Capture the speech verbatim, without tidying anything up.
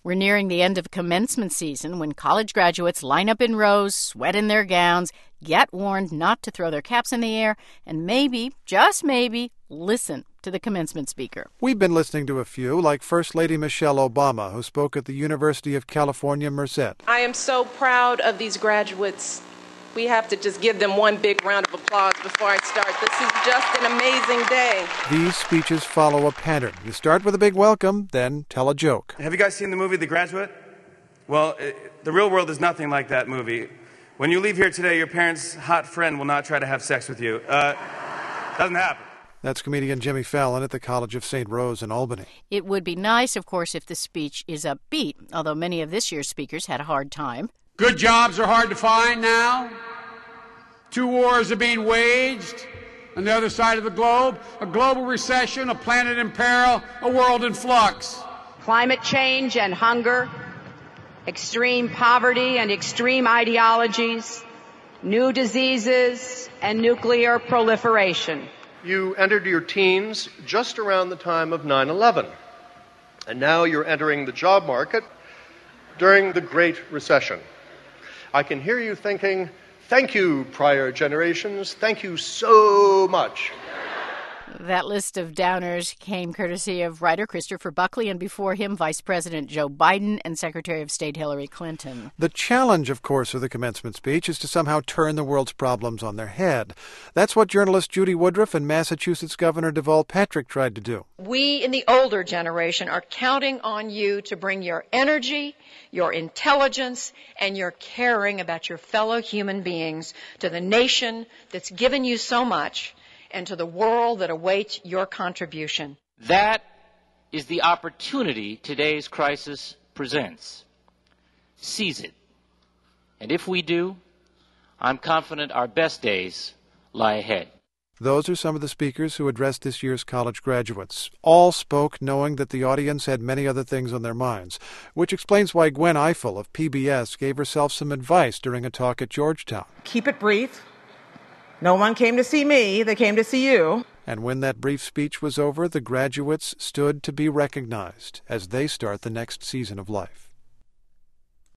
We're nearing the end of commencement season when college graduates line up in rows, sweat in their gowns, get warned not to throw their caps in the air, and maybe, just maybe, listen to the commencement speaker. We've been listening to a few, like First Lady Michelle Obama, who spoke at the University of California, Merced. I am so proud of these graduates. We have to just give them one big round of applause before I start. This is just an amazing day. These speeches follow a pattern. You start with a big welcome, then tell a joke. Have you guys seen the movie The Graduate? Well, it, the real world is nothing like that movie. When you leave here today, your parents' hot friend will not try to have sex with you. Uh, doesn't happen. That's comedian Jimmy Fallon at the College of Saint Rose in Albany. It would be nice, of course, if the speech is upbeat, although many of this year's speakers had a hard time. Good jobs are hard to find now. Two wars are being waged on the other side of the globe. A global recession, a planet in peril, a world in flux. Climate change and hunger, extreme poverty and extreme ideologies, new diseases, and nuclear proliferation. You entered your teens just around the time of nine eleven, and now you're entering the job market during the Great Recession. I can hear you thinking, thank you, prior generations. Thank you so much. That list of downers came courtesy of writer Christopher Buckley and before him Vice President Joe Biden and Secretary of State Hillary Clinton. The challenge, of course, of the commencement speech is to somehow turn the world's problems on their head. That's what journalist Judy Woodruff and Massachusetts Governor Deval Patrick tried to do. We in the older generation are counting on you to bring your energy, your intelligence, and your caring about your fellow human beings to the nation that's given you so much, and to the world that awaits your contribution. That is the opportunity today's crisis presents. Seize it. And if we do, I'm confident our best days lie ahead. Those are some of the speakers who addressed this year's college graduates. All spoke knowing that the audience had many other things on their minds, which explains why Gwen Ifill of P B S gave herself some advice during a talk at Georgetown. Keep it brief. No one came to see me, they came to see you. And when that brief speech was over, the graduates stood to be recognized as they start the next season of life.